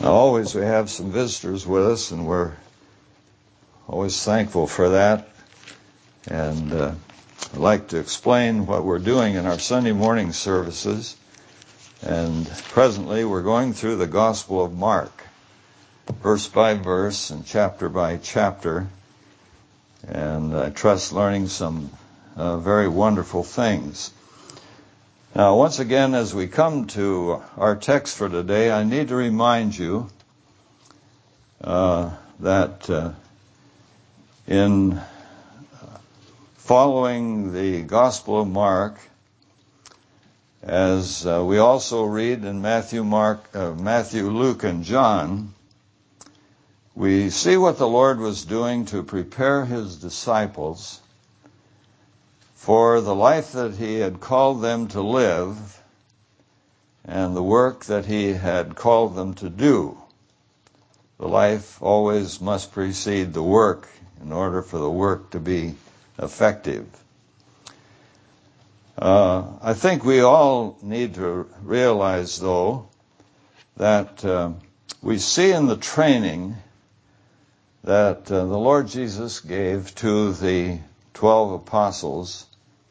Always we have some visitors with us, and we're always thankful for that. And I'd like to explain what we're doing in our Sunday morning services. And presently we're going through the Gospel of Mark, verse by verse and chapter by chapter. And I trust learning some very wonderful things. Now, once again, as we come to our text for today, I need to remind you that in following the Gospel of Mark, as we also read in Matthew, Luke, and John, we see what the Lord was doing to prepare his disciples for the life that he had called them to live and the work that he had called them to do. The life always must precede the work in order for the work to be effective. I think we all need to realize, though, that we see in the training that the Lord Jesus gave to the 12 apostles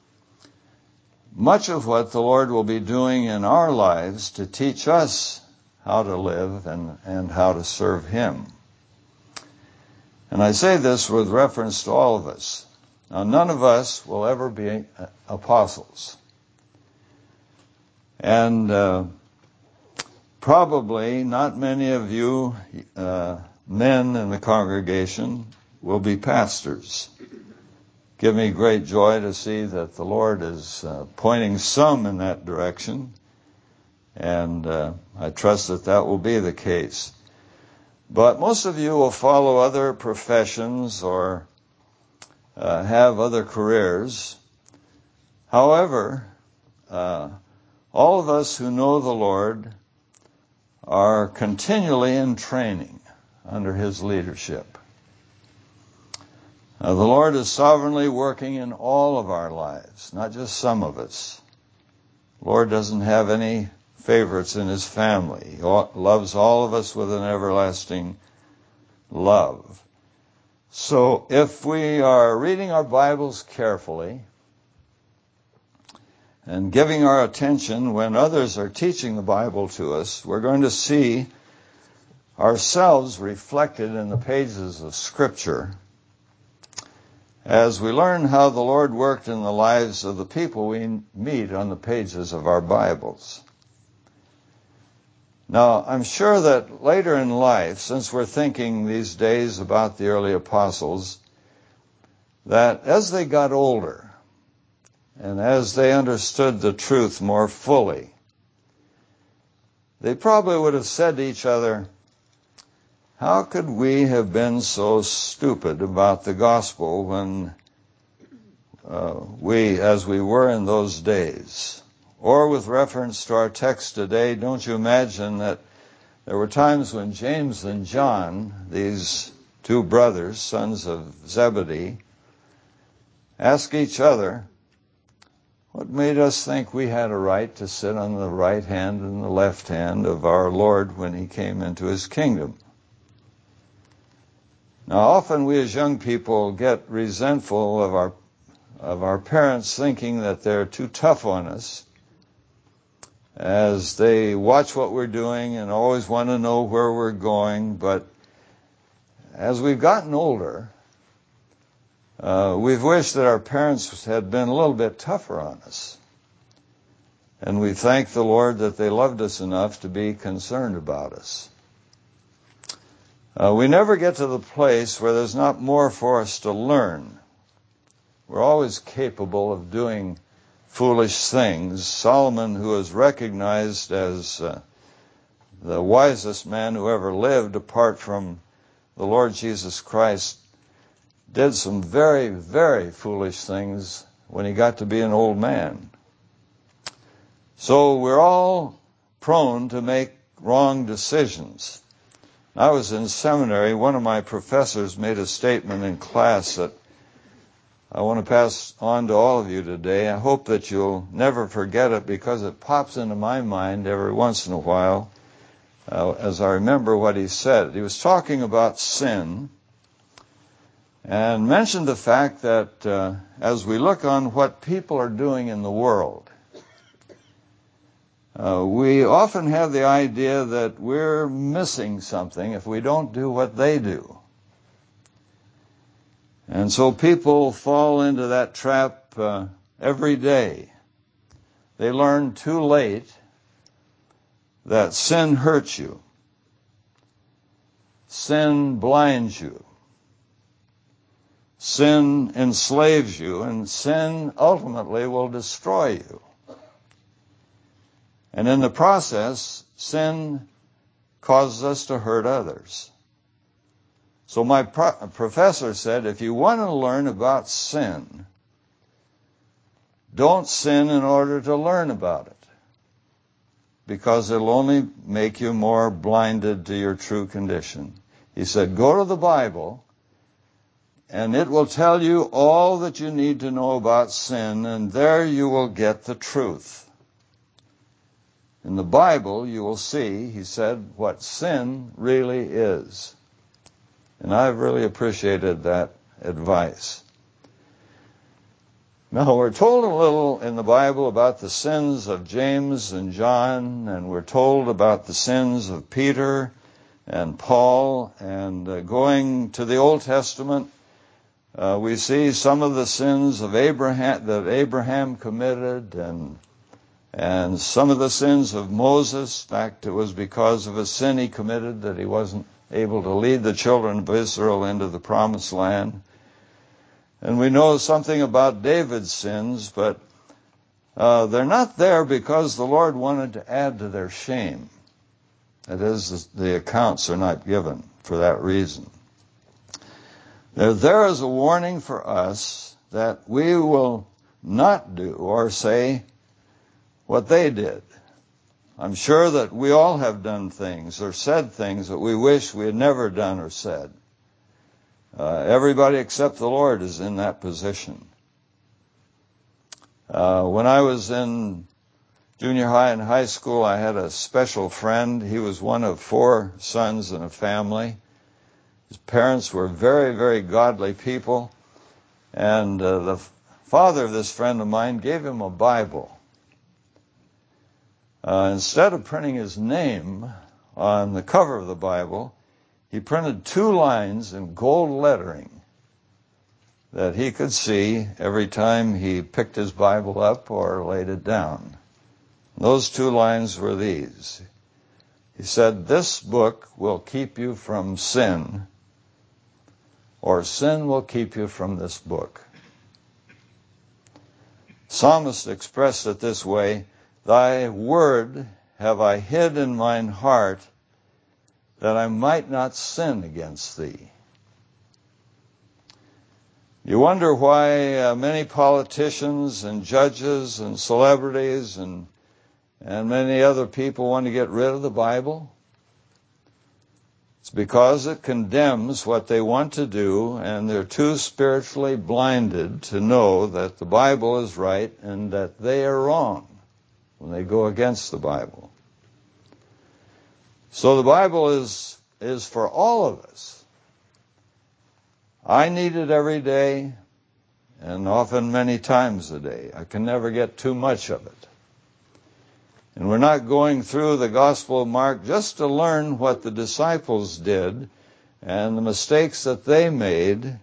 much of what the Lord will be doing in our lives to teach us how to live and how to serve him. And I say this with reference to all of us. Now, none of us will ever be apostles. And probably not many of you men in the congregation will be pastors. Give me great joy to see that the Lord is pointing some in that direction, and I trust that that will be the case. But most of you will follow other professions or have other careers. However, all of us who know the Lord are continually in training under his leadership. The Lord is sovereignly working in all of our lives, not just some of us. The Lord doesn't have any favorites in his family. He loves all of us with an everlasting love. So if we are reading our Bibles carefully and giving our attention when others are teaching the Bible to us, we're going to see ourselves reflected in the pages of Scripture as we learn how the Lord worked in the lives of the people we meet on the pages of our Bibles. Now, I'm sure that later in life, since we're thinking these days about the early apostles, that as they got older and as they understood the truth more fully, they probably would have said to each other, how could we have been so stupid about the gospel when as we were in those days? Or with reference to our text today, don't you imagine that there were times when James and John, these two brothers, sons of Zebedee, asked each other, what made us think we had a right to sit on the right hand and the left hand of our Lord when he came into his kingdom? Now, often we as young people get resentful of our parents thinking that they're too tough on us as they watch what we're doing and always want to know where we're going. But as we've gotten older, we've wished that our parents had been a little bit tougher on us. And we thank the Lord that they loved us enough to be concerned about us. We never get to the place where there's not more for us to learn. We're always capable of doing foolish things. Solomon, who is recognized as the wisest man who ever lived apart from the Lord Jesus Christ, did some very, very foolish things when he got to be an old man. So we're all prone to make wrong decisions. I was in seminary. One of my professors made a statement in class that I want to pass on to all of you today. I hope that you'll never forget it because it pops into my mind every once in a while as I remember what he said. He was talking about sin and mentioned the fact that as we look on what people are doing in the world, we often have the idea that we're missing something if we don't do what they do. And so people fall into that trap every day. They learn too late that sin hurts you. Sin blinds you. Sin enslaves you, and sin ultimately will destroy you. And in the process, sin causes us to hurt others. So my professor said, if you want to learn about sin, don't sin in order to learn about it, because it'll only make you more blinded to your true condition. He said, go to the Bible, and it will tell you all that you need to know about sin, and there you will get the truth. In the Bible, you will see, he said, what sin really is. And I've really appreciated that advice. Now, we're told a little in the Bible about the sins of James and John, and we're told about the sins of Peter and Paul, and going to the Old Testament, we see some of the sins of Abraham that Abraham committed, and some of the sins of Moses. In fact, it was because of a sin he committed that he wasn't able to lead the children of Israel into the promised land. And we know something about David's sins, but they're not there because the Lord wanted to add to their shame. That is, the accounts are not given for that reason. They're there as a warning for us that we will not do or say what they did. I'm sure that we all have done things or said things that we wish we had never done or said. Everybody except the Lord is in that position. When I was in junior high and high school, I had a special friend. He was one of 4 sons in a family. His parents were very, very godly people. And the father of this friend of mine gave him a Bible. Instead of printing his name on the cover of the Bible, he printed 2 lines in gold lettering that he could see every time he picked his Bible up or laid it down. Those 2 lines were these. He said, "This book will keep you from sin, or sin will keep you from this book." Psalmist expressed it this way, "Thy word have I hid in mine heart, that I might not sin against thee." You wonder why many politicians and judges and celebrities and many other people want to get rid of the Bible? It's because it condemns what they want to do, and they're too spiritually blinded to know that the Bible is right and that they are wrong when they go against the Bible. So the Bible is for all of us. I need it every day, and often many times a day. I can never get too much of it. And we're not going through the Gospel of Mark just to learn what the disciples did and the mistakes that they made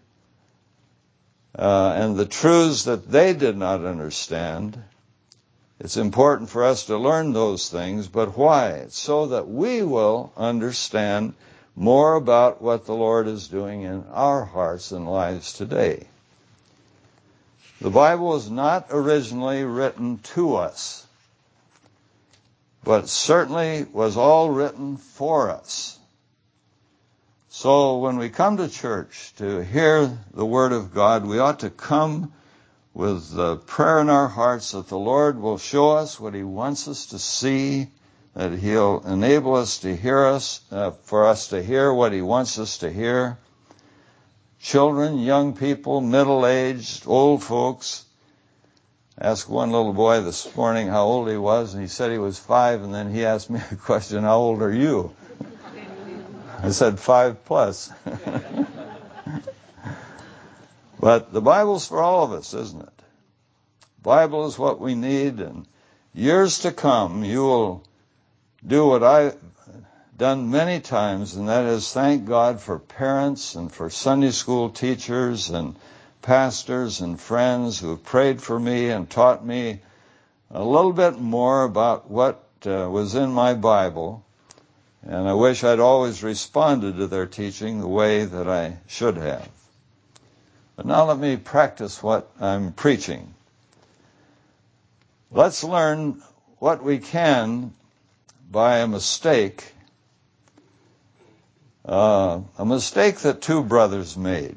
and the truths that they did not understand. It's important for us to learn those things, but why? It's so that we will understand more about what the Lord is doing in our hearts and lives today. The Bible was not originally written to us, but certainly was all written for us. So when we come to church to hear the Word of God, we ought to come with the prayer in our hearts that the Lord will show us what He wants us to see, that He'll enable us to hear us, for us to hear what He wants us to hear. Children, young people, middle-aged, old folks, asked one little boy this morning how old he was, and he said he was 5, and then he asked me the question, how old are you? I said 5+. But the Bible's for all of us, isn't it? The Bible is what we need, and years to come, you will do what I've done many times, and that is thank God for parents and for Sunday school teachers and pastors and friends who have prayed for me and taught me a little bit more about what was in my Bible. And I wish I'd always responded to their teaching the way that I should have. But now let me practice what I'm preaching. Let's learn what we can by a mistake that 2 brothers made.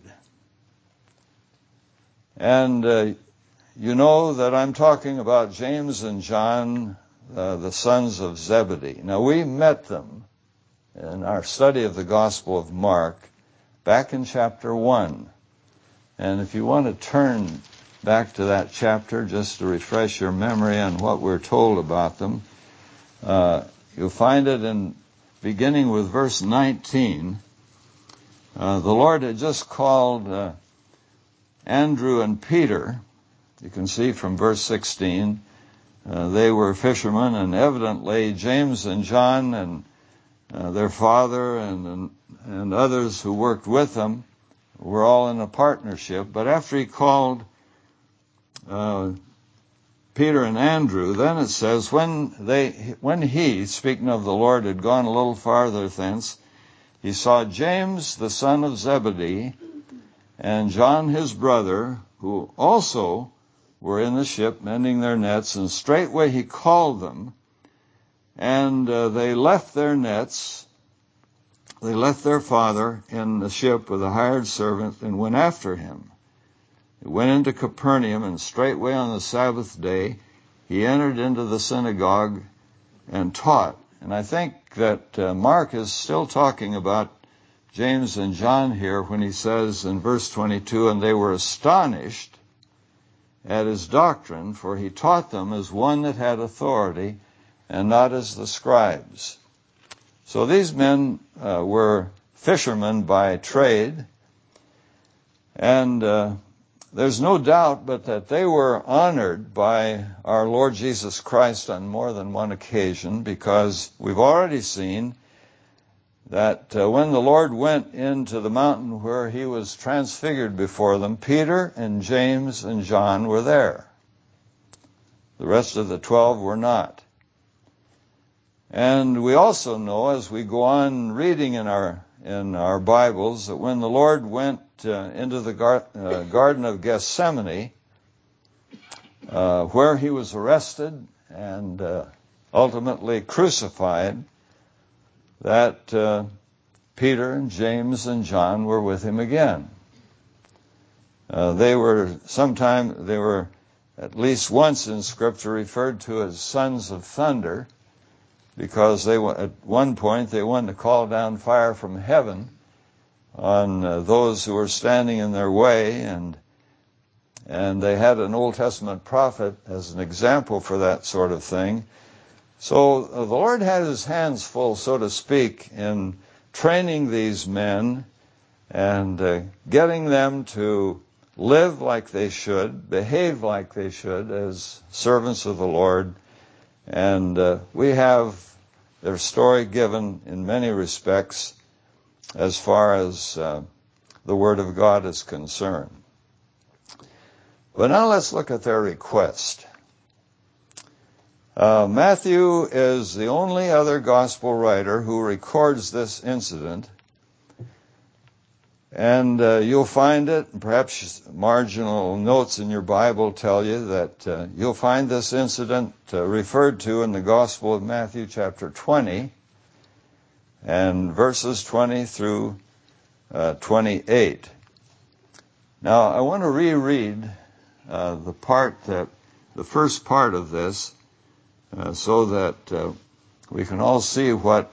And you know that I'm talking about James and John, the sons of Zebedee. Now, we met them in our study of the Gospel of Mark back in chapter 1. And if you want to turn back to that chapter just to refresh your memory on what we're told about them, you'll find it in beginning with verse 19. The Lord had just called Andrew and Peter. You can see from verse 16, they were fishermen, and evidently James and John and their father and others who worked with them were all in a partnership. But after he called Peter and Andrew, then it says, when he, speaking of the Lord, had gone a little farther thence, he saw James the son of Zebedee and John his brother, who also were in the ship mending their nets, and straightway he called them, and they left their nets, they left their father in the ship with a hired servant, and went after him. He went into Capernaum, and straightway on the Sabbath day he entered into the synagogue and taught. And I think that Mark is still talking about James and John here when he says in verse 22, and they were astonished at his doctrine, for he taught them as one that had authority, and not as the scribes. So these men were fishermen by trade, and there's no doubt but that they were honored by our Lord Jesus Christ on more than one occasion, because we've already seen that when the Lord went into the mountain where he was transfigured before them, Peter and James and John were there. The rest of the 12 were not. And we also know, as we go on reading in our Bibles, that when the Lord went into the Garden of Gethsemane, where he was arrested and ultimately crucified, that Peter and James and John were with him again. They were at least once in Scripture referred to as sons of thunder, because at one point they wanted to call down fire from heaven on those who were standing in their way, and they had an Old Testament prophet as an example for that sort of thing. So the Lord had his hands full, so to speak, in training these men and getting them to live like they should, behave like they should as servants of the Lord. And we have their story given in many respects as far as the Word of God is concerned. But now let's look at their request. Matthew is the only other gospel writer who records this incident. And you'll find it, perhaps marginal notes in your Bible tell you that you'll find this incident referred to in the Gospel of Matthew chapter 20 and verses 20 through 28. Now, I want to reread the first part of this so that we can all see what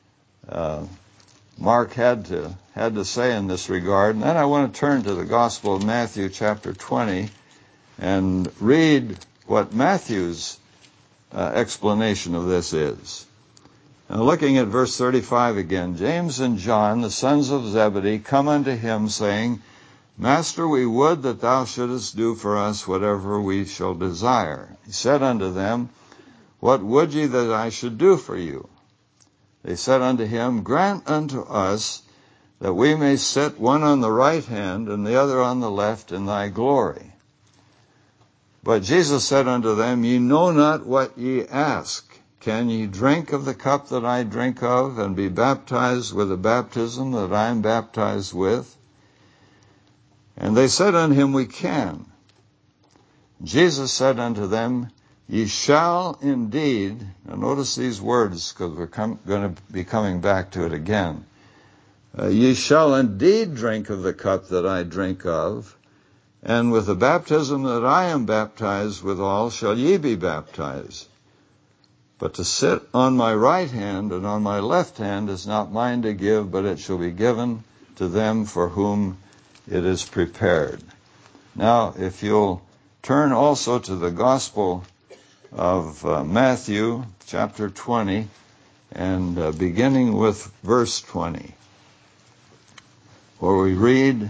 Mark had to say in this regard. And then I want to turn to the Gospel of Matthew chapter 20 and read what Matthew's explanation of this is. Now, looking at verse 35 again, James and John, the sons of Zebedee, come unto him, saying, Master, we would that thou shouldest do for us whatever we shall desire. He said unto them, What would ye that I should do for you? They said unto him, Grant unto us that we may sit one on the right hand and the other on the left in thy glory. But Jesus said unto them, Ye know not what ye ask. Can ye drink of the cup that I drink of, and be baptized with the baptism that I am baptized with? And they said unto him, We can. Jesus said unto them, Ye shall indeed, now notice these words, because we're going to be coming back to it again. Ye shall indeed drink of the cup that I drink of, and with the baptism that I am baptized withal shall ye be baptized. But to sit on my right hand and on my left hand is not mine to give, but it shall be given to them for whom it is prepared. Now, if you'll turn also to the Gospel of Matthew, chapter 20, and beginning with verse 20, where we read,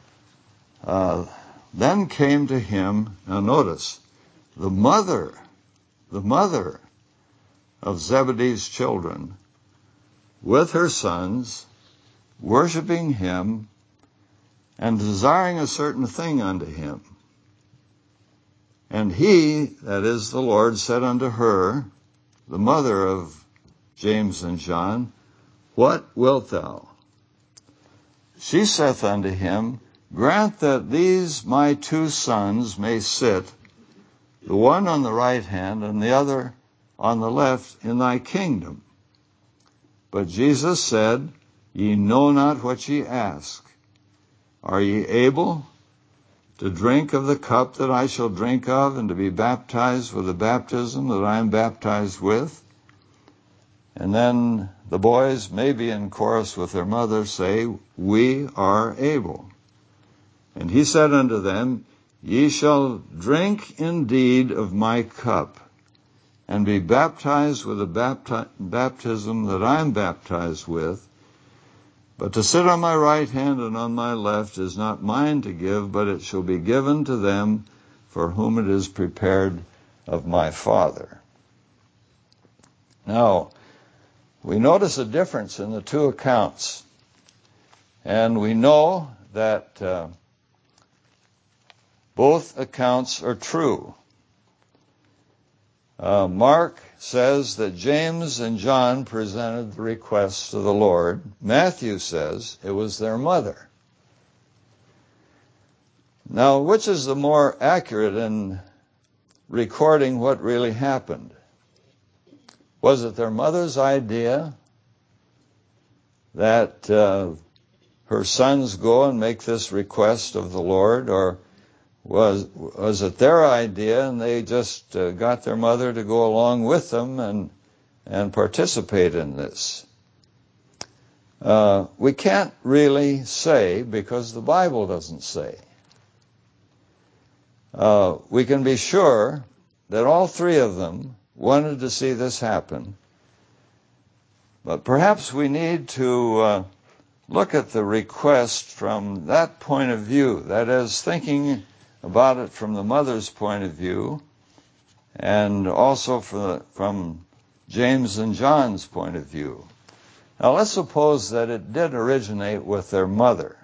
Then came to him, now notice, the mother of Zebedee's children, with her sons, worshiping him, and desiring a certain thing unto him. And he, that is the Lord, said unto her, the mother of James and John, What wilt thou? She saith unto him, Grant that these my two sons may sit, the one on the right hand and the other on the left, in thy kingdom. But Jesus said, Ye know not what ye ask. Are ye able to drink of the cup that I shall drink of, and to be baptized with the baptism that I am baptized with? And then the boys, maybe in chorus with their mother, say, We are able. And he said unto them, Ye shall drink indeed of my cup, and be baptized with the baptism that I am baptized with. But to sit on my right hand and on my left is not mine to give, but it shall be given to them for whom it is prepared of my Father. Now, we notice a difference in the two accounts, and we know that both accounts are true. Mark says that James and John presented the request to the Lord. Matthew says it was their mother. Now, which is the more accurate in recording what really happened? Was it their mother's idea that her sons go and make this request of the Lord, or was it their idea and they just got their mother to go along with them and participate in this? We can't really say, because the Bible doesn't say. We can be sure that all three of them wanted to see this happen, but perhaps we need to look at the request from that point of view, that is, thinking about it from the mother's point of view, and also from James and John's point of view. Now, let's suppose that it did originate with their mother.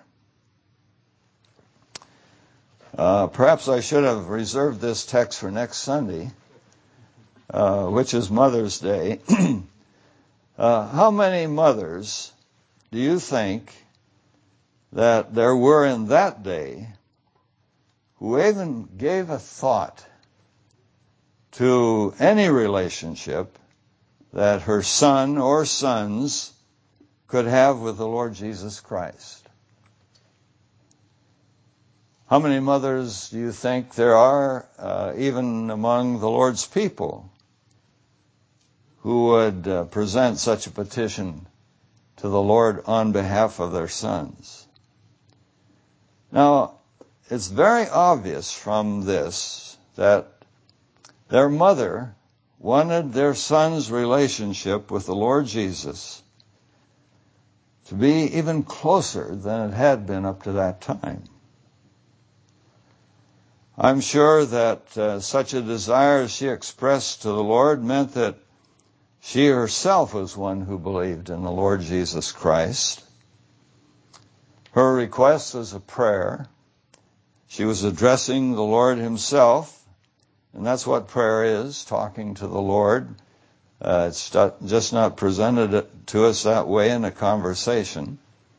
Perhaps I should have reserved this text for next Sunday, which is Mother's Day. How many mothers do you think that there were in that day who even gave a thought to any relationship that her son or sons could have with the Lord Jesus Christ? How many mothers do you think there are, even among the Lord's people, who would present such a petition to the Lord on behalf of their sons? Now, it's very obvious from this that Their mother wanted their son's relationship with the Lord Jesus to be even closer than it had been up to that time. I'm sure that such a desire as she expressed to the Lord meant that she herself was one who believed in the Lord Jesus Christ. Her request was a prayer. She was addressing the Lord himself, and that's what prayer is, talking to the Lord. It's just not presented to us that way in a conversation.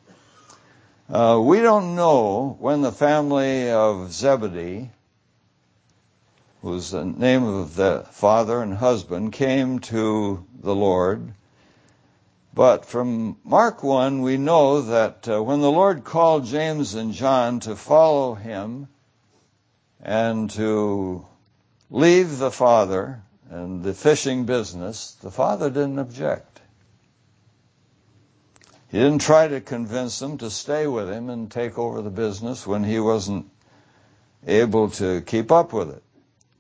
We don't know when the family of Zebedee, who's the name of the father and husband, came to the Lord. But from Mark 1, we know that when the Lord called James and John to follow him and to leave the father and the fishing business, the father didn't object. He didn't try to convince them to stay with him and take over the business when he wasn't able to keep up with it.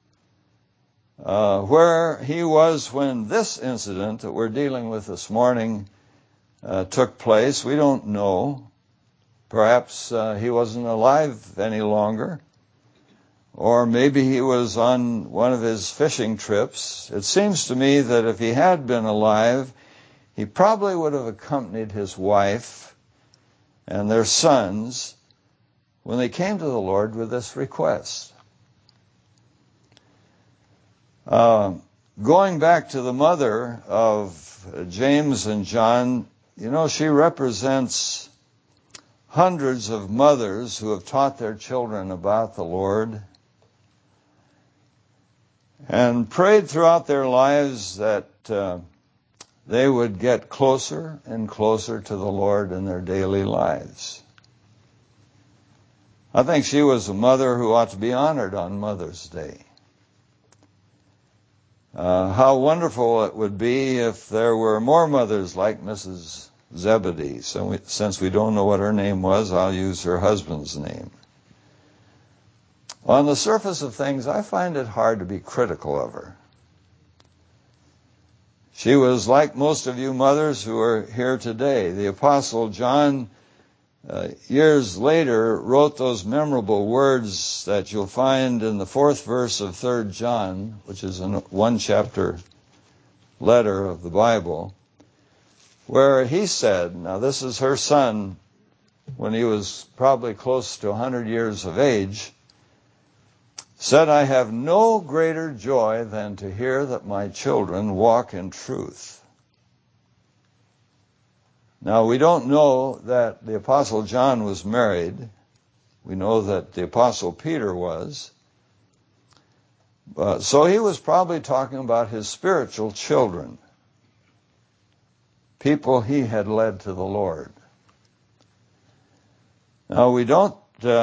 Where he was when this incident that we're dealing with this morning took place, we don't know. Perhaps he wasn't alive any longer, or maybe he was on one of his fishing trips. It seems to me that if he had been alive, he probably would have accompanied his wife and their sons when they came to the Lord with this request. Going back to the mother of James and John, she represents hundreds of mothers who have taught their children about the Lord and prayed throughout their lives that they would get closer and closer to the Lord in their daily lives. I think she was a mother who ought to be honored on Mother's Day. How wonderful it would be if there were more mothers like Mrs. Zebedee. So since we don't know what her name was, I'll use her husband's name. On the surface of things, I find it hard to be critical of her. She was like most of you mothers who are here today. The Apostle John, years later, wrote those memorable words that you'll find in the 4th verse of 3 John, which is a one-chapter letter of the Bible, where he said, now this is her son when he was probably close to 100 years of age, said, I have no greater joy than to hear that my children walk in truth. Now, we don't know that the Apostle John was married. We know that the Apostle Peter was. So he was probably talking about his spiritual children, people he had led to the Lord. Now, we don't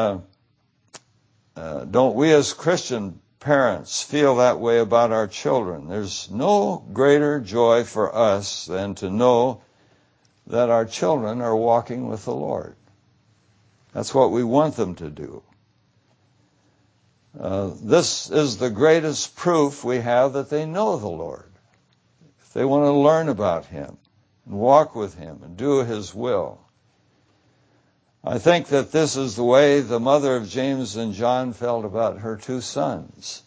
we as Christian parents feel that way about our children? There's no greater joy for us than to know that our children are walking with the Lord. That's what we want them to do. This is the greatest proof we have that they know the Lord. If they want to learn about him and walk with him and do his will. I think that this is the way the mother of James and John felt about her two sons.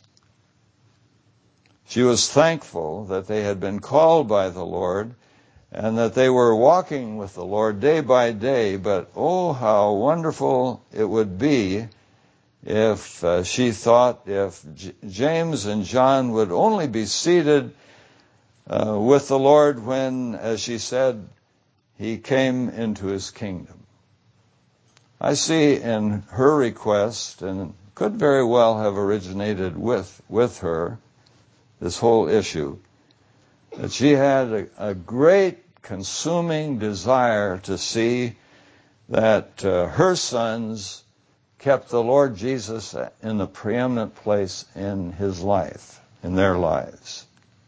She was thankful that they had been called by the Lord and that they were walking with the Lord day by day, but oh, how wonderful it would be if she thought if James and John would only be seated with the Lord when, as she said, he came into his kingdom. I see in her request, and could very well have originated with her, this whole issue, that she had a great consuming desire to see that her sons kept the Lord Jesus in the preeminent place in his life, in their lives.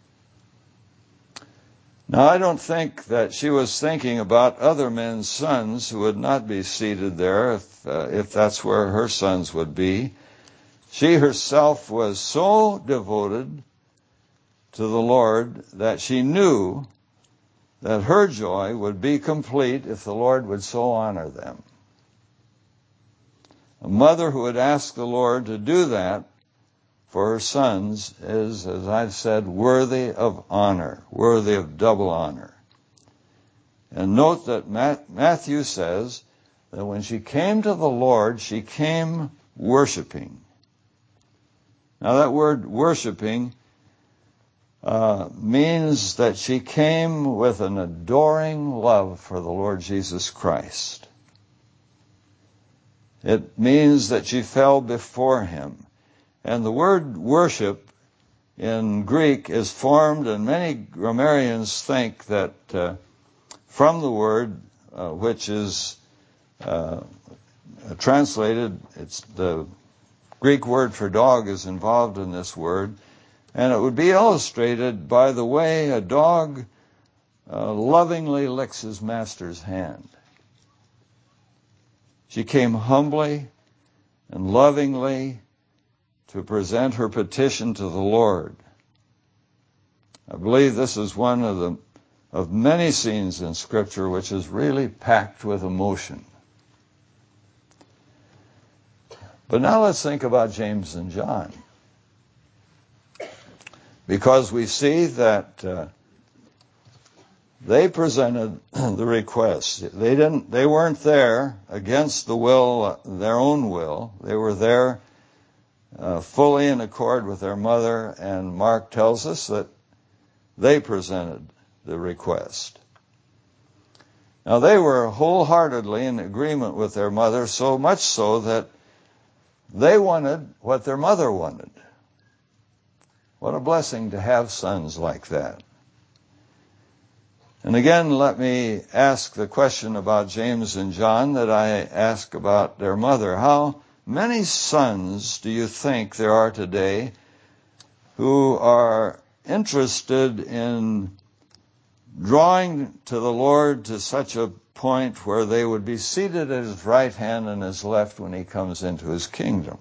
Now, I don't think that she was thinking about other men's sons who would not be seated there if that's where her sons would be. She herself was so devoted to the Lord that she knew that her joy would be complete if the Lord would so honor them. A mother who would ask the Lord to do that for her sons is, as I've said, worthy of honor, worthy of double honor. And note that Matthew says that when she came to the Lord, she came worshiping. Now that word worshiping means that she came with an adoring love for the Lord Jesus Christ. It means that she fell before him. And the word worship in Greek is formed, and many grammarians think that from the word which is translated, it's the Greek word for dog is involved in this word, and it would be illustrated by the way a dog lovingly licks his master's hand. She came humbly and lovingly to present her petition to the Lord. I believe this is one of many scenes in Scripture which is really packed with emotion. But now let's think about James and John. Because we see that they presented the request. They weren't there against the will, their own will. They were there fully in accord with their mother, and Mark tells us that they presented the request. Now they were wholeheartedly in agreement with their mother, so much so that they wanted what their mother wanted. What a blessing to have sons like that. And again, let me ask the question about James and John that I ask about their mother. How many sons do you think there are today who are interested in drawing to the Lord to such a point where they would be seated at his right hand and his left when he comes into his kingdom?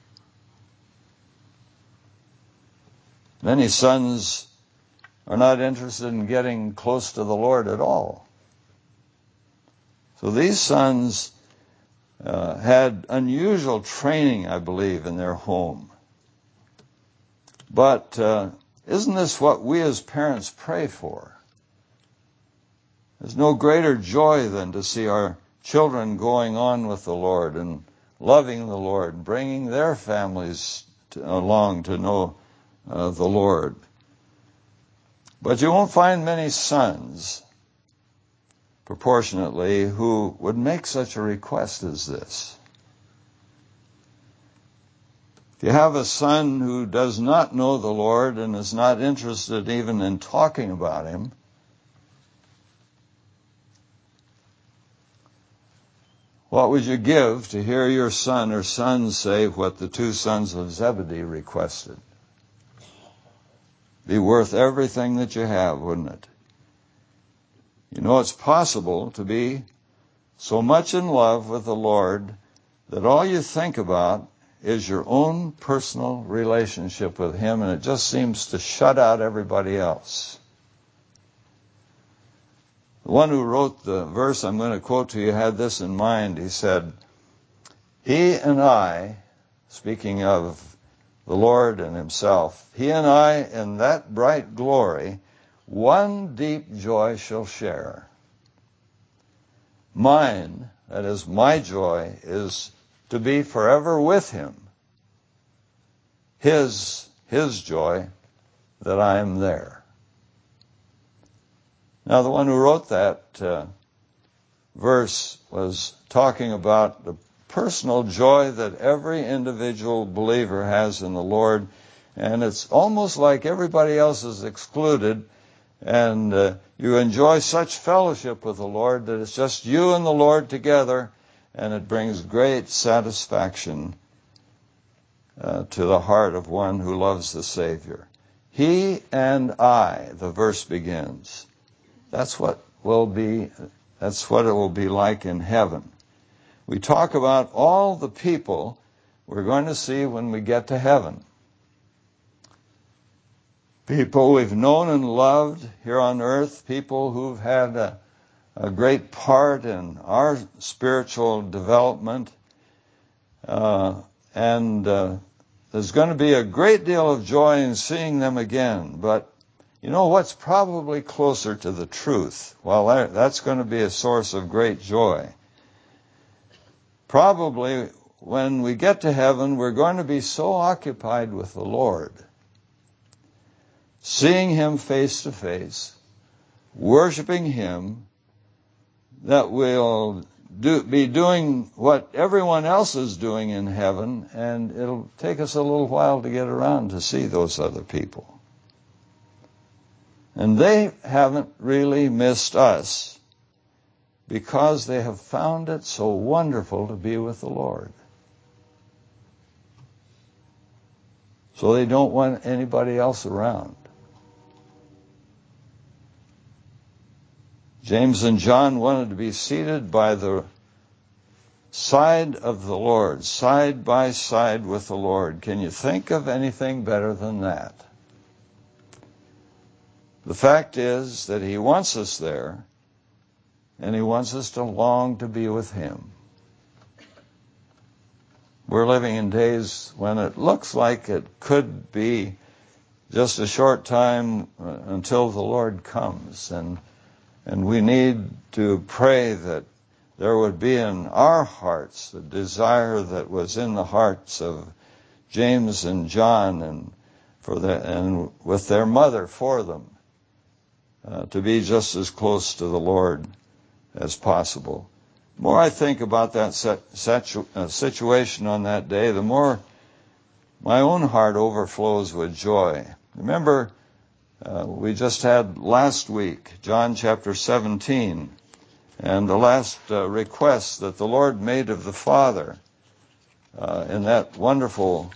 Many sons are not interested in getting close to the Lord at all. So these sons had unusual training, I believe, in their home. But isn't this what we as parents pray for? There's no greater joy than to see our children going on with the Lord and loving the Lord, bringing their families along to know the Lord. But you won't find many sons, proportionately, who would make such a request as this. If you have a son who does not know the Lord and is not interested even in talking about him, what would you give to hear your son or sons say what the two sons of Zebedee requested? Be worth everything that you have, wouldn't it? You know, it's possible to be so much in love with the Lord that all you think about is your own personal relationship with him, and it just seems to shut out everybody else. The one who wrote the verse I'm going to quote to you had this in mind. He said, "He and I," speaking of the Lord and himself, "he and I in that bright glory one deep joy shall share. Mine," that is my joy, "is to be forever with him. His joy, that I am there." Now the one who wrote that verse was talking about the personal joy that every individual believer has in the Lord, and it's almost like everybody else is excluded, and you enjoy such fellowship with the Lord that it's just you and the Lord together, and it brings great satisfaction to the heart of one who loves the Savior. He and I, the verse begins. That's what it will be like in heaven. We talk about all the people we're going to see when we get to heaven. people we've known and loved here on earth, people who've had a great part in our spiritual development. And there's going to be a great deal of joy in seeing them again. But you know what's probably closer to the truth? Well, that's going to be a source of great joy. Probably when we get to heaven, we're going to be so occupied with the Lord, seeing Him face to face, worshiping Him, that we'll be doing what everyone else is doing in heaven, and it'll take us a little while to get around to see those other people. And they haven't really missed us because they have found it so wonderful to be with the Lord. So they don't want anybody else around. James and John wanted to be seated by the side of the Lord, side by side with the Lord. Can you think of anything better than that? The fact is that He wants us there, and He wants us to long to be with Him. We're living in days when it looks like it could be just a short time until the Lord comes, and we need to pray that there would be in our hearts the desire that was in the hearts of James and John, and with their mother for them, to be just as close to the Lord as possible. The more I think about that situation on that day, the more my own heart overflows with joy. Remember, we just had last week, John chapter 17, and the last request that the Lord made of the Father in that wonderful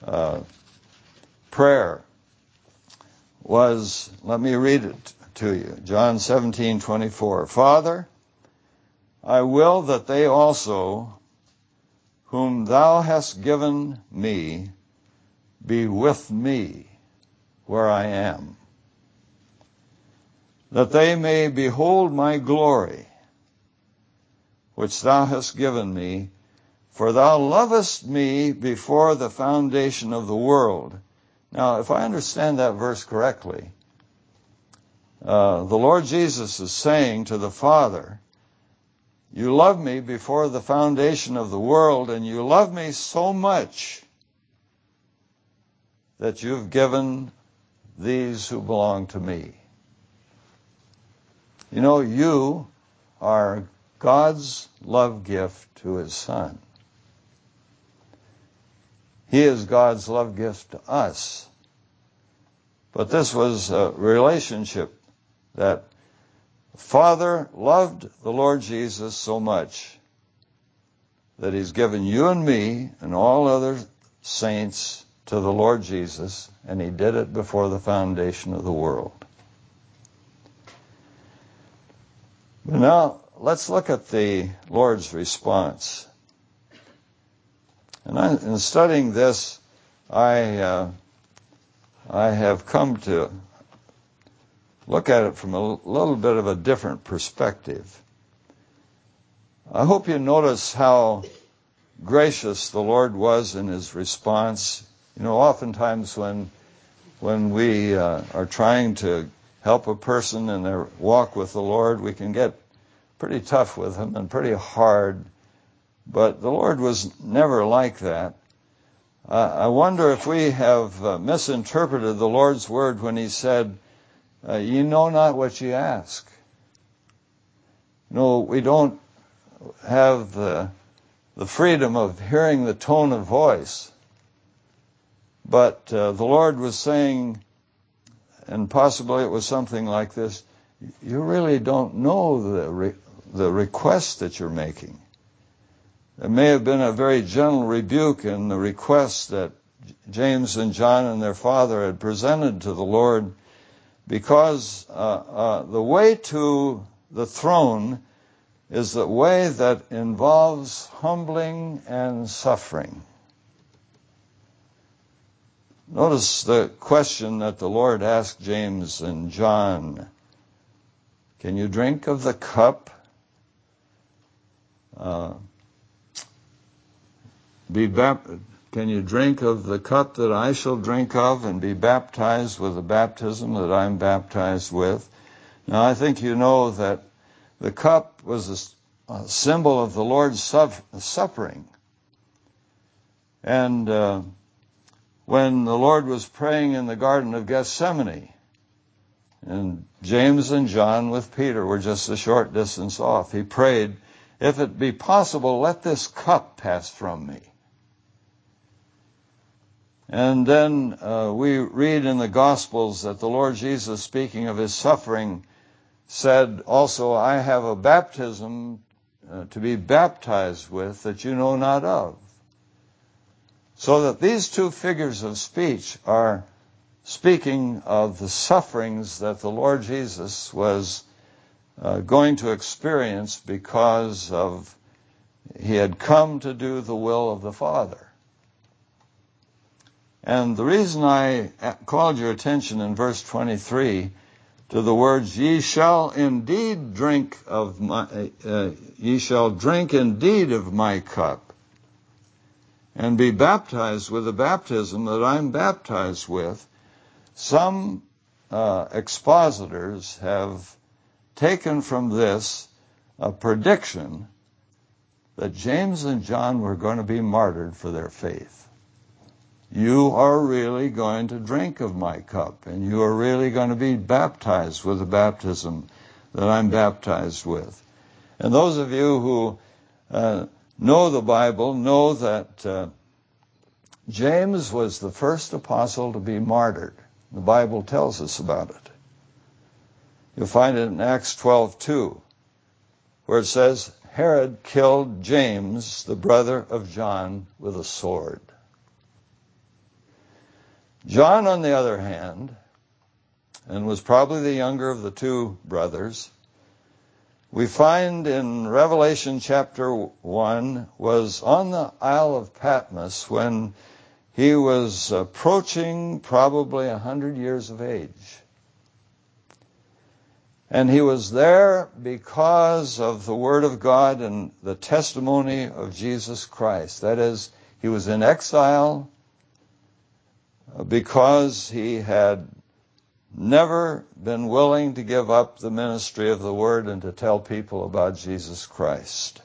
prayer was, let me read it to you, John 17:24. Father, I will that they also, whom thou hast given me, be with me where I am, that they may behold my glory, which thou hast given me, for thou lovest me before the foundation of the world. Now, if I understand that verse correctly, the Lord Jesus is saying to the Father, you love me before the foundation of the world, and you love me so much that you've given these who belong to me. You know, you are God's love gift to His Son. He is God's love gift to us. But this was a relationship that Father loved the Lord Jesus so much that He's given you and me and all other saints to the Lord Jesus, and He did it before the foundation of the world. But now, let's look at the Lord's response. And in studying this, I have come to look at it from a little bit of a different perspective. I hope you notice how gracious the Lord was in His response. You know, oftentimes when we are trying to help a person in their walk with the Lord, we can get pretty tough with them and pretty hard. But the Lord was never like that. I wonder if we have misinterpreted the Lord's word when He said, ye know not what ye ask. No, we don't have the freedom of hearing the tone of voice. But the Lord was saying, and possibly it was something like this, you really don't know the request that you're making. There may have been a very gentle rebuke in the request that James and John and their father had presented to the Lord, because the way to the throne is the way that involves humbling and suffering. Notice the question that the Lord asked James and John. Can you drink of the cup? Can you drink of the cup that I shall drink of and be baptized with the baptism that I'm baptized with? Now, I think you know that the cup was a symbol of the Lord's suffering. And when the Lord was praying in the Garden of Gethsemane, and James and John with Peter were just a short distance off, he prayed, if it be possible, let this cup pass from me. And then we read in the Gospels that the Lord Jesus, speaking of his suffering, said also, I have a baptism to be baptized with that you know not of. So that these two figures of speech are speaking of the sufferings that the Lord Jesus was going to experience because of he had come to do the will of the Father. And the reason I called your attention in verse 23 to the words, ye shall drink indeed of my cup, and be baptized with the baptism that I'm baptized with. Some expositors have taken from this a prediction that James and John were going to be martyred for their faith. You are really going to drink of my cup, and you are really going to be baptized with the baptism that I'm baptized with. And those of you who know the Bible know that James was the first apostle to be martyred. The Bible tells us about it. You'll find it in Acts 12:2, where it says, Herod killed James, the brother of John, with a sword. John, on the other hand, and was probably the younger of the two brothers, we find in Revelation chapter 1, was on the Isle of Patmos when he was approaching probably 100 years of age. And he was there because of the Word of God and the testimony of Jesus Christ. That is, he was in exile because he had never been willing to give up the ministry of the Word and to tell people about Jesus Christ.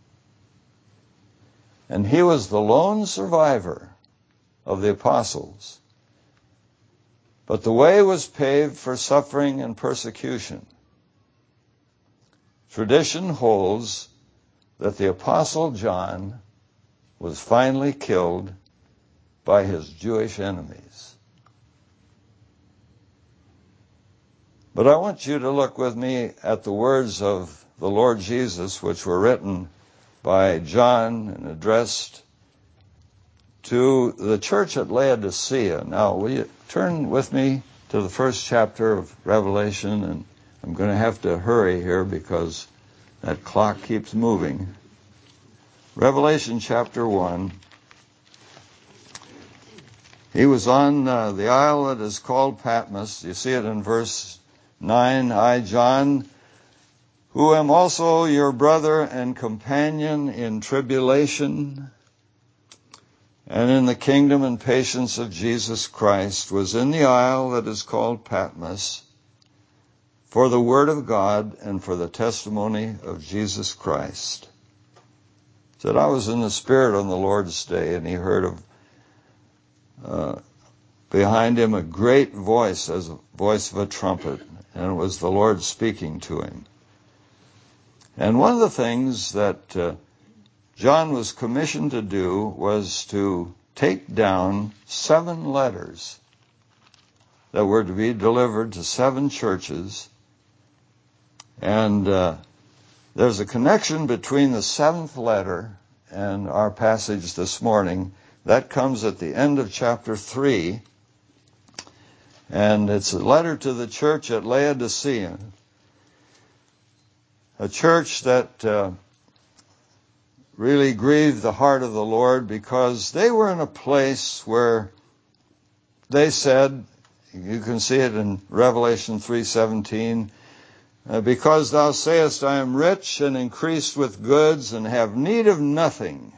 And he was the lone survivor of the apostles. But the way was paved for suffering and persecution. Tradition holds that the Apostle John was finally killed by his Jewish enemies. But I want you to look with me at the words of the Lord Jesus, which were written by John and addressed to the church at Laodicea. Now, will you turn with me to the first chapter of Revelation? And I'm going to have to hurry here because that clock keeps moving. Revelation chapter 1. He was on the isle that is called Patmos. You see it in verse 9. I, John, who am also your brother and companion in tribulation and in the kingdom and patience of Jesus Christ, was in the isle that is called Patmos for the word of God and for the testimony of Jesus Christ. He said, I was in the Spirit on the Lord's day, and he heard of behind him a great voice, as a voice of a trumpet, and it was the Lord speaking to him. And one of the things that John was commissioned to do was to take down 7 letters that were to be delivered to 7 churches. And there's a connection between the 7th letter and our passage this morning. That comes at the end of chapter 3. And it's a letter to the church at Laodicea, a church that really grieved the heart of the Lord because they were in a place where they said, you can see it in Revelation 3:17, because thou sayest, I am rich and increased with goods and have need of nothing,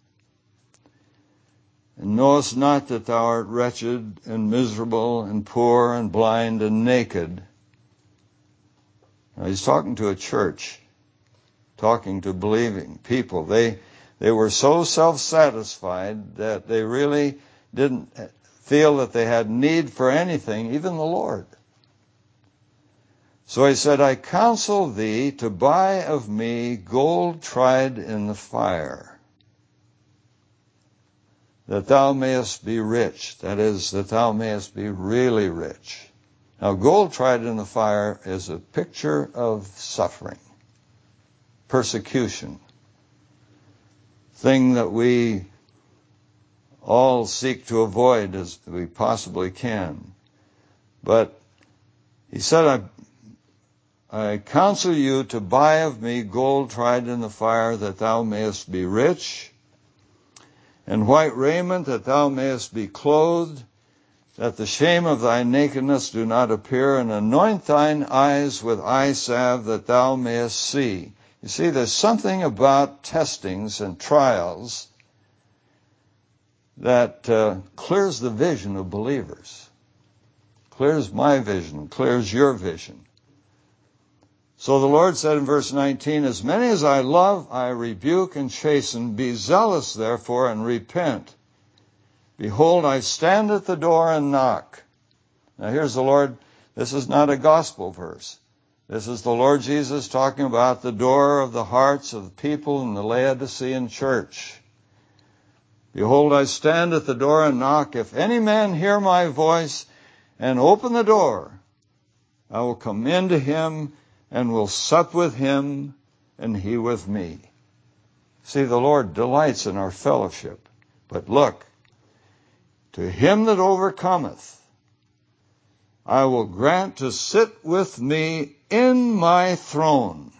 and knowest not that thou art wretched and miserable and poor and blind and naked. Now, he's talking to a church, talking to believing people. They were so self-satisfied that they really didn't feel that they had need for anything, even the Lord. So he said, I counsel thee to buy of me gold tried in the fire, that thou mayest be rich. That is, that thou mayest be really rich. Now, gold tried in the fire is a picture of suffering, persecution, thing that we all seek to avoid as we possibly can. But he said, I counsel you to buy of me gold tried in the fire, that thou mayest be rich, and white raiment, that thou mayest be clothed, that the shame of thy nakedness do not appear, and anoint thine eyes with eye salve, that thou mayest see. You see, there's something about testings and trials that clears the vision of believers, clears my vision, clears your vision. So the Lord said in verse 19, as many as I love, I rebuke and chasten. Be zealous, therefore, and repent. Behold, I stand at the door and knock. Now here's the Lord. This is not a gospel verse. This is the Lord Jesus talking about the door of the hearts of the people in the Laodicean church. Behold, I stand at the door and knock. If any man hear my voice and open the door, I will come into him and will sup with him, and he with me. See, the Lord delights in our fellowship. But look, to him that overcometh, I will grant to sit with me in my throne,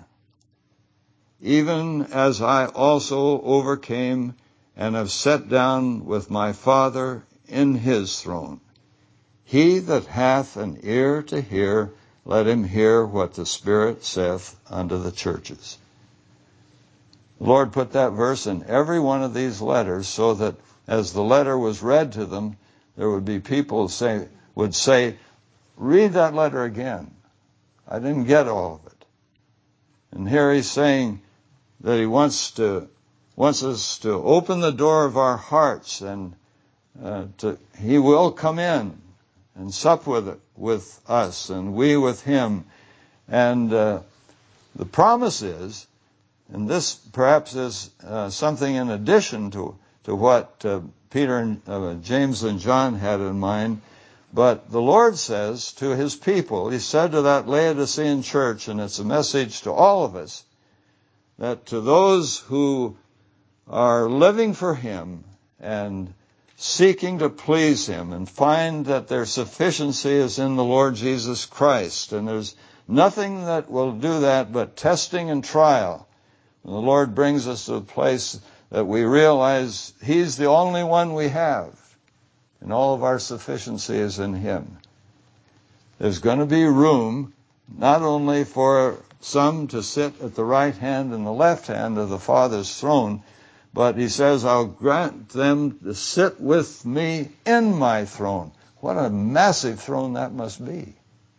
even as I also overcame and have sat down with my Father in his throne. He that hath an ear to hear, let him hear what the Spirit saith unto the churches. The Lord put that verse in every one of these letters so that as the letter was read to them, there would be people would say, read that letter again. I didn't get all of it. And here he's saying that he wants us to open the door of our hearts, and he will come in and sup with us, and we with him. And the promise is, and this perhaps is something in addition to what Peter and James and John had in mind, but the Lord says to his people, he said to that Laodicean church, and it's a message to all of us, that to those who are living for him and seeking to please him and find that their sufficiency is in the Lord Jesus Christ, and there's nothing that will do that but testing and trial. And the Lord brings us to a place that we realize he's the only one we have, and all of our sufficiency is in him. There's going to be room not only for some to sit at the right hand and the left hand of the Father's throne, but he says, I'll grant them to sit with me in my throne. What a massive throne that must be.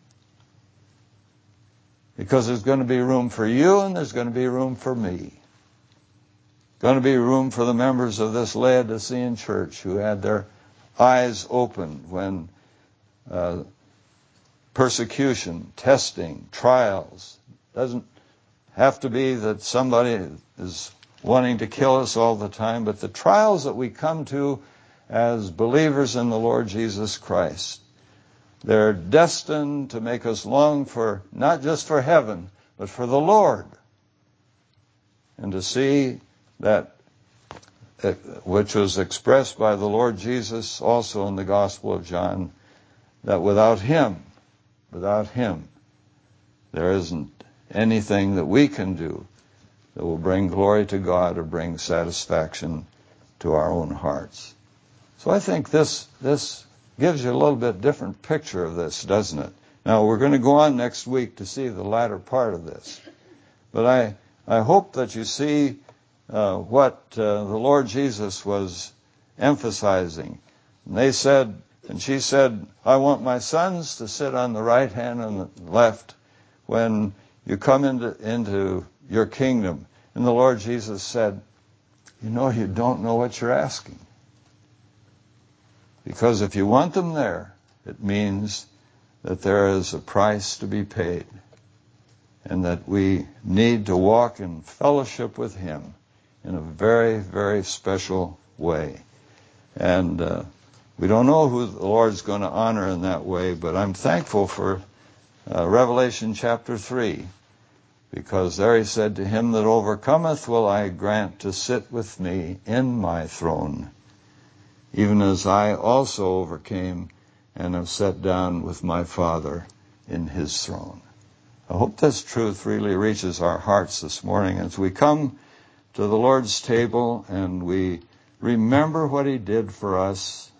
Because there's going to be room for you, and there's going to be room for me. Going to be room for the members of this Laodicean church who had their eyes opened when persecution, testing, trials. Doesn't have to be that somebody is wanting to kill us all the time, but the trials that we come to as believers in the Lord Jesus Christ, they're destined to make us long for, not just for heaven, but for the Lord. And to see that, which was expressed by the Lord Jesus also in the Gospel of John, that without him, there isn't anything that we can do that will bring glory to God or bring satisfaction to our own hearts. So I think this gives you a little bit different picture of this, doesn't it? Now, we're going to go on next week to see the latter part of this. But I hope that you see what the Lord Jesus was emphasizing. And she said, I want my sons to sit on the right hand and the left when you come into your kingdom. And the Lord Jesus said, you don't know what you're asking. Because if you want them there, it means that there is a price to be paid. And that we need to walk in fellowship with Him in a very, very special way. And we don't know who the Lord's going to honor in that way, but I'm thankful for Revelation chapter 3, because there He said, to him that overcometh will I grant to sit with me in my throne, even as I also overcame and have sat down with my Father in His throne. I hope this truth really reaches our hearts this morning as we come to the Lord's table and we remember what He did for us,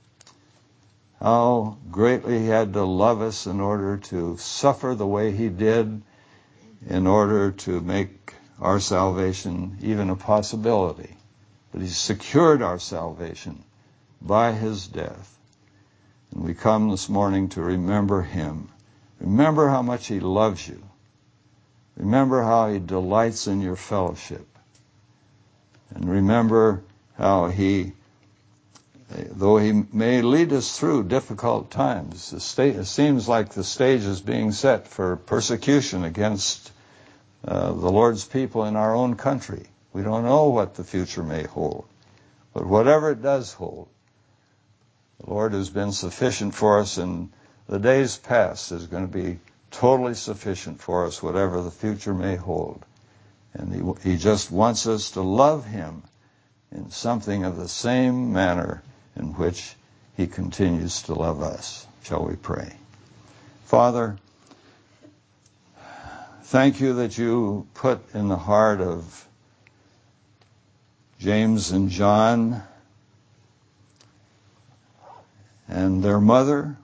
how greatly He had to love us in order to suffer the way He did, in order to make our salvation even a possibility. But He secured our salvation by His death. And we come this morning to remember Him. Remember how much He loves you. Remember how He delights in your fellowship. And remember how He, though He may lead us through difficult times, it seems like the stage is being set for persecution against the Lord's people in our own country. We don't know what the future may hold. But whatever it does hold, the Lord has been sufficient for us, and the days past is going to be totally sufficient for us, whatever the future may hold. And He just wants us to love Him in something of the same manner in which He continues to love us. Shall we pray? Father, thank You that You put in the heart of James and John and their mother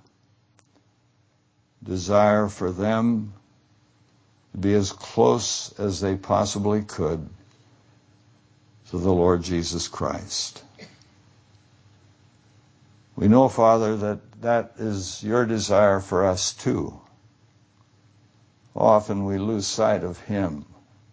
desire for them to be as close as they possibly could to the Lord Jesus Christ. We know, Father, that is Your desire for us too. Often we lose sight of Him.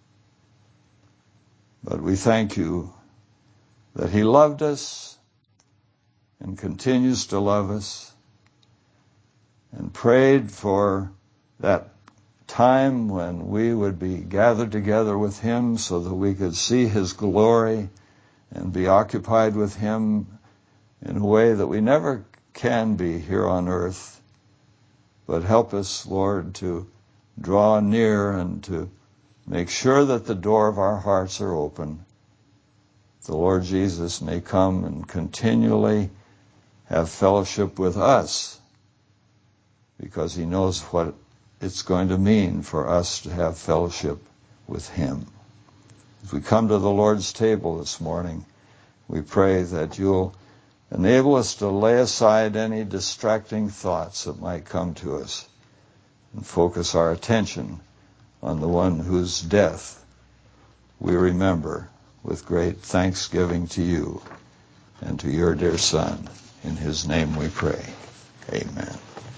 But we thank You that He loved us and continues to love us, and prayed for that time when we would be gathered together with Him so that we could see His glory and be occupied with Him in a way that we never can be here on earth. But help us, Lord, to draw near and to make sure that the door of our hearts are open. The Lord Jesus may come and continually have fellowship with us, because He knows what it's going to mean for us to have fellowship with Him. As we come to the Lord's table this morning, we pray that You'll enable us to lay aside any distracting thoughts that might come to us and focus our attention on the one whose death we remember with great thanksgiving to You and to Your dear Son. In His name we pray. Amen.